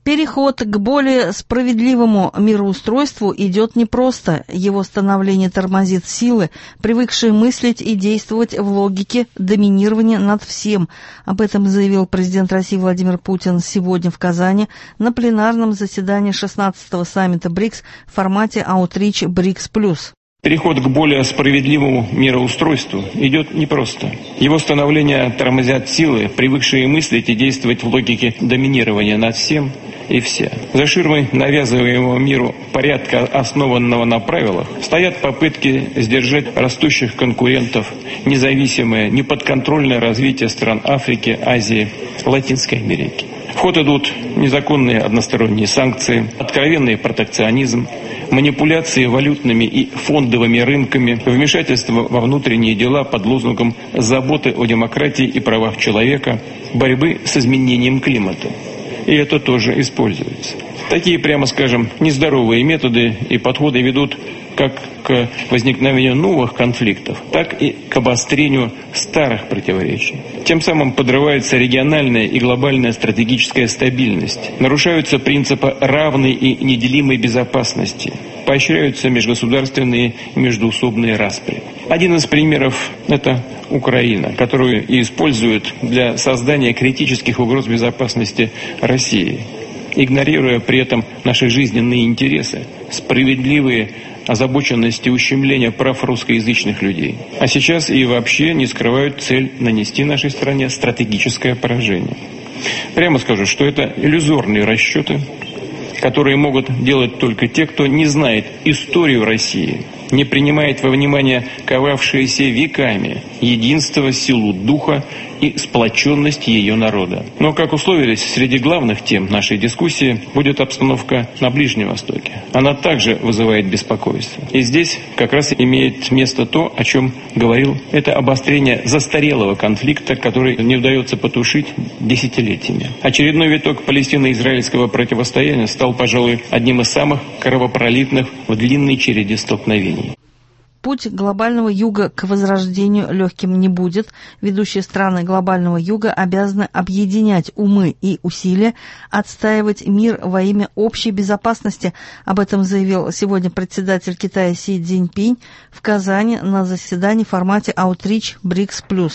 Переход к более справедливому мироустройству идет непросто. Его становление тормозит силы, привыкшие мыслить и действовать в логике доминирования над всем. Об этом заявил президент России Владимир Путин сегодня в Казани на пленарном заседании 16-го саммита БРИКС в формате Outreach BRICS+. Переход к более справедливому мироустройству идет непросто. Его становление тормозят силы, привыкшие мыслить и действовать в логике доминирования над всем и вся. За ширмой навязываемого миру порядка, основанного на правилах, стоят попытки сдержать растущих конкурентов, независимое, неподконтрольное развитие стран Африки, Азии, Латинской Америки. В ход идут незаконные односторонние санкции, откровенный протекционизм, манипуляции валютными и фондовыми рынками, вмешательство во внутренние дела под лозунгом заботы о демократии и правах человека, борьбы с изменением климата. И это тоже используется. Такие, прямо скажем, нездоровые методы и подходы ведут как к возникновению новых конфликтов, так и к обострению старых противоречий. Тем самым подрывается региональная и глобальная стратегическая стабильность, нарушаются принципы равной и неделимой безопасности, поощряются межгосударственные и междоусобные распри. Один из примеров – это Украина, которую и используют для создания критических угроз безопасности России, игнорируя при этом наши жизненные интересы, справедливые озабоченности ущемления прав русскоязычных людей. А сейчас и вообще не скрывают цель нанести нашей стране стратегическое поражение. Прямо скажу, что это иллюзорные расчеты, которые могут делать только те, кто не знает историю России, не принимает во внимание ковавшиеся веками единство, силу духа и сплоченность ее народа. Но, как условились, среди главных тем нашей дискуссии будет обстановка на Ближнем Востоке. Она также вызывает беспокойство. И здесь как раз имеет место то, о чем говорил, это обострение застарелого конфликта, который не удается потушить десятилетиями. Очередной виток палестино-израильского противостояния стал, пожалуй, одним из самых кровопролитных в длинной череде столкновений. Путь глобального юга к возрождению легким не будет. Ведущие страны глобального юга обязаны объединять умы и усилия, отстаивать мир во имя общей безопасности. Об этом заявил сегодня председатель Китая Си Цзиньпинь в Казани на заседании в формате Outreach BRICS+.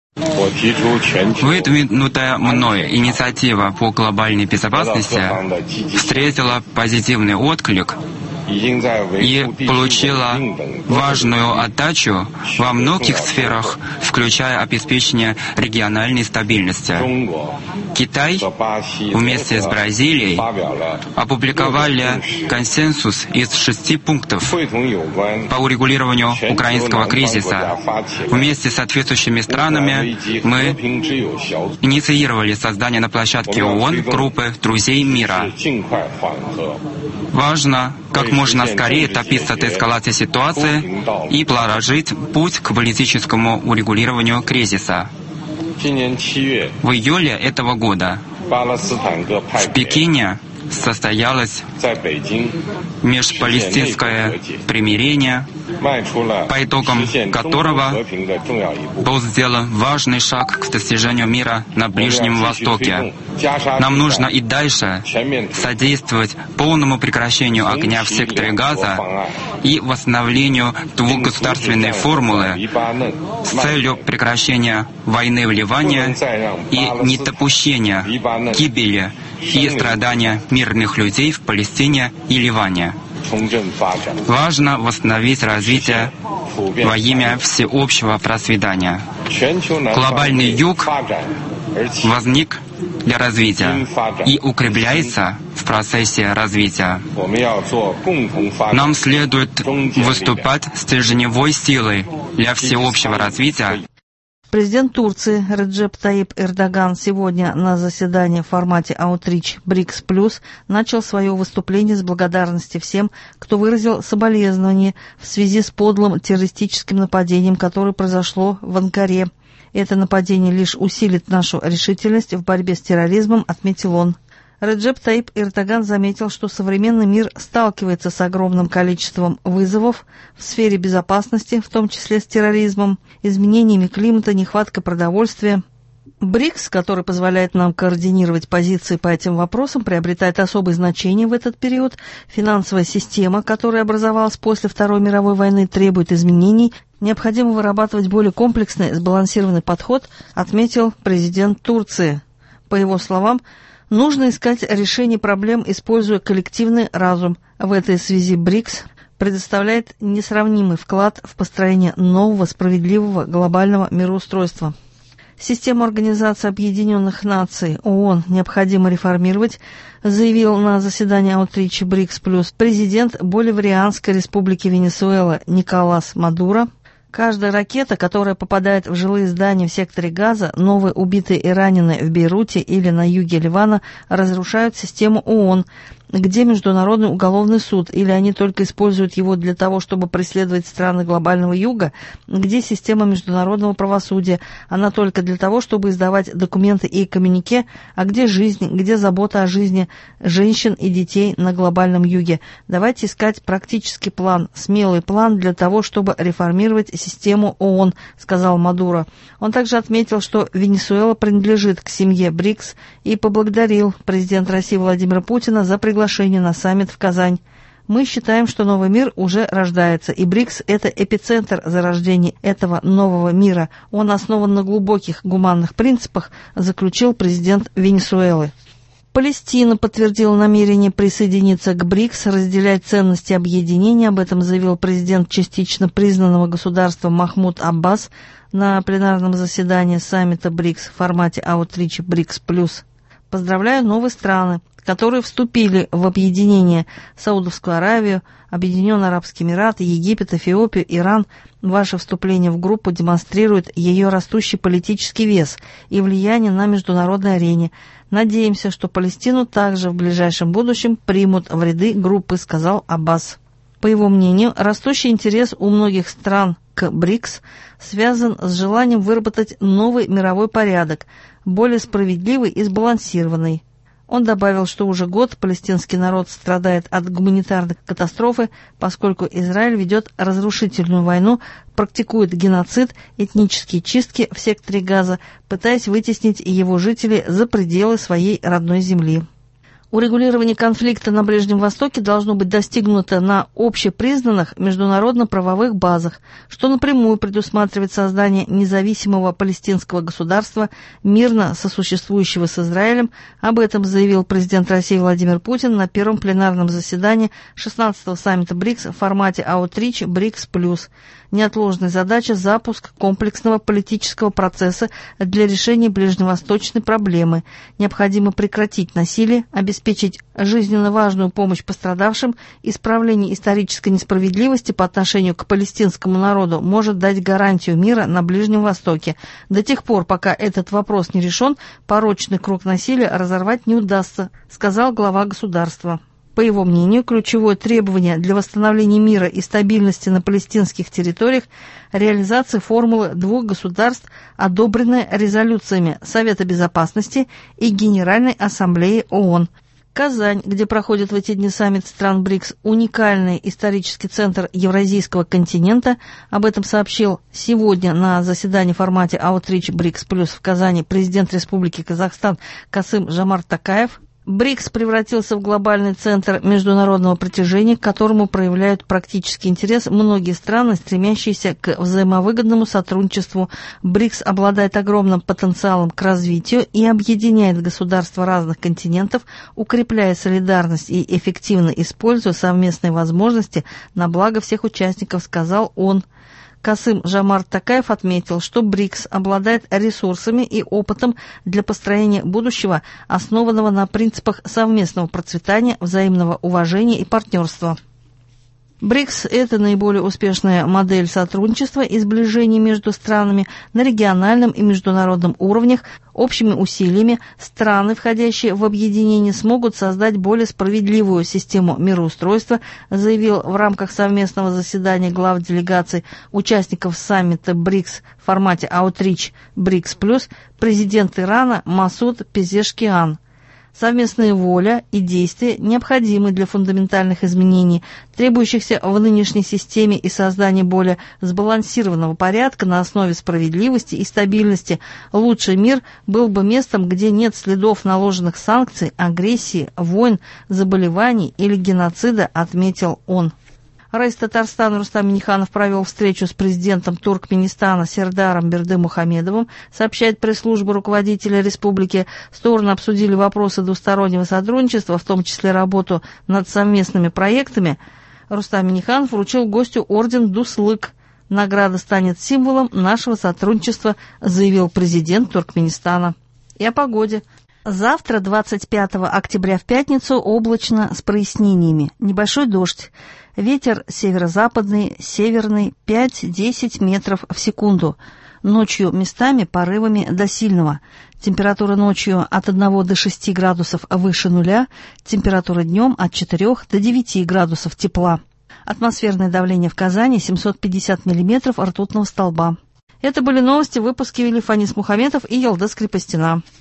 Выдвинутая мной инициатива по глобальной безопасности встретила позитивный отклик и получила важную отдачу во многих сферах, включая обеспечение региональной стабильности. Китай вместе с Бразилией опубликовали консенсус из 6 пунктов по урегулированию украинского кризиса. Вместе с соответствующими странами мы инициировали создание на площадке ООН группы «Друзей мира». Важно как можно скорее топиться от эскалации ситуации и проложить путь к политическому урегулированию кризиса. В июле этого года в Пекине состоялось межпалестинское примирение, по итогам которого был сделан важный шаг к достижению мира на Ближнем Востоке. Нам нужно и дальше содействовать полному прекращению огня в секторе Газа и восстановлению двухгосударственной формулы с целью прекращения войны в Ливане и недопущения гибели и страдания мирных людей в Палестине и Ливане. Важно восстановить развитие во имя всеобщего просветания. Глобальный юг возник для развития и укрепляется в процессе развития. Нам следует выступать стержневой силой для всеобщего развития. Президент Турции Реджеп Таип Эрдоган сегодня на заседании в формате Outreach BRICS+ начал свое выступление с благодарности всем, кто выразил соболезнования в связи с подлым террористическим нападением, которое произошло в Анкаре. Это нападение лишь усилит нашу решительность в борьбе с терроризмом, отметил он. Реджеп Таип Эрдоган заметил, что современный мир сталкивается с огромным количеством вызовов в сфере безопасности, в том числе с терроризмом, изменениями климата, нехваткой продовольствия. БРИКС, который позволяет нам координировать позиции по этим вопросам, приобретает особое значение в этот период. Финансовая система, которая образовалась после Второй мировой войны, требует изменений. Необходимо вырабатывать более комплексный, сбалансированный подход, отметил президент Турции. По его словам, нужно искать решение проблем, используя коллективный разум. В этой связи БРИКС предоставляет несравнимый вклад в построение нового, справедливого глобального мироустройства. Систему Организации Объединенных Наций ООН необходимо реформировать, заявил на заседании Outreach BRICS+, президент Боливарианской республики Венесуэла Николас Мадуро. Каждая ракета, которая попадает в жилые здания в секторе Газа, новые убитые и раненые в Бейруте или на юге Ливана, разрушают систему ООН, где Международный уголовный суд, или они только используют его для того, чтобы преследовать страны глобального юга, где система международного правосудия, она только для того, чтобы издавать документы и коммюнике, а где жизнь, где забота о жизни женщин и детей на глобальном юге. Давайте искать практический план, смелый план для того, чтобы реформировать систему ООН, сказал Мадуро. Он также отметил, что Венесуэла принадлежит к семье БРИКС и поблагодарил президента России Владимира Путина за приглашение на саммит в Казань. Мы считаем, что новый мир уже рождается, и БРИКС – это эпицентр зарождения этого нового мира. Он основан на глубоких гуманных принципах, заключил президент Венесуэлы. Палестина подтвердила намерение присоединиться к БРИКС, разделять ценности объединения. Об этом заявил президент частично признанного государства Махмуд Аббас на пленарном заседании саммита БРИКС в формате Outreach BRICS+. Поздравляю новые страны, которые вступили в объединение: Саудовскую Аравию, Объединенные Арабские Эмираты, Египет, Эфиопию, Иран. Ваше вступление в группу демонстрирует ее растущий политический вес и влияние на международной арене. Надеемся, что Палестину также в ближайшем будущем примут в ряды группы, сказал Аббас. По его мнению, растущий интерес у многих стран к БРИКС связан с желанием выработать новый мировой порядок, более справедливый и сбалансированный. Он добавил, что уже год палестинский народ страдает от гуманитарной катастрофы, поскольку Израиль ведет разрушительную войну, практикует геноцид, этнические чистки в секторе Газа, пытаясь вытеснить его жителей за пределы своей родной земли. Урегулирование конфликта на Ближнем Востоке должно быть достигнуто на общепризнанных международно-правовых базах, что напрямую предусматривает создание независимого палестинского государства, мирно сосуществующего с Израилем. Об этом заявил президент России Владимир Путин на первом пленарном заседании 16-го саммита БРИКС в формате Outreach BRICS+. Неотложная задача – запуск комплексного политического процесса для решения ближневосточной проблемы. Необходимо прекратить насилие, обеспечить жизненно важную помощь пострадавшим, исправление исторической несправедливости по отношению к палестинскому народу может дать гарантию мира на Ближнем Востоке. До тех пор, пока этот вопрос не решен, порочный круг насилия разорвать не удастся, сказал глава государства. По его мнению, ключевое требование для восстановления мира и стабильности на палестинских территориях – реализация формулы двух государств, одобренной резолюциями Совета Безопасности и Генеральной Ассамблеи ООН. Казань, где проходит в эти дни саммит стран БРИКС, уникальный исторический центр Евразийского континента. Об этом сообщил сегодня на заседании в формате Outreach BRICS+ в Казани президент Республики Казахстан Касым-Жомарт Токаев. БРИКС превратился в глобальный центр международного притяжения, к которому проявляют практический интерес многие страны, стремящиеся к взаимовыгодному сотрудничеству. БРИКС обладает огромным потенциалом к развитию и объединяет государства разных континентов, укрепляя солидарность и эффективно используя совместные возможности на благо всех участников, сказал он. Касым-Жомарт Токаев отметил, что БРИКС обладает ресурсами и опытом для построения будущего, основанного на принципах совместного процветания, взаимного уважения и партнерства. БРИКС – это наиболее успешная модель сотрудничества и сближения между странами на региональном и международном уровнях. Общими усилиями страны, входящие в объединение, смогут создать более справедливую систему мироустройства, заявил в рамках совместного заседания глав делегаций участников саммита БРИКС в формате Outreach BRICS+, президент Ирана Масуд Пезешкиан. Совместная воля и действия необходимы для фундаментальных изменений, требующихся в нынешней системе и создания более сбалансированного порядка на основе справедливости и стабильности. Лучший мир был бы местом, где нет следов наложенных санкций, агрессии, войн, заболеваний или геноцида, отметил он. Раис Татарстана Рустам Минниханов провел встречу с президентом Туркменистана Сердаром Бердымухамедовым, сообщает пресс-служба руководителя республики. Стороны обсудили вопросы двустороннего сотрудничества, в том числе работу над совместными проектами. Рустам Минниханов вручил гостю орден Дуслык. Награда станет символом нашего сотрудничества, заявил президент Туркменистана. И о погоде. Завтра, 25 октября в пятницу, облачно с прояснениями. Небольшой дождь. Ветер северо-западный, северный 5-10 метров в секунду. Ночью местами порывами до сильного. Температура ночью от 1 до 6 градусов выше нуля. Температура днем от 4 до 9 градусов тепла. Атмосферное давление в Казани 750 миллиметров ртутного столба. Это были новости в выпуске вели Фанис Мухаметов и Ялдас Крепостина.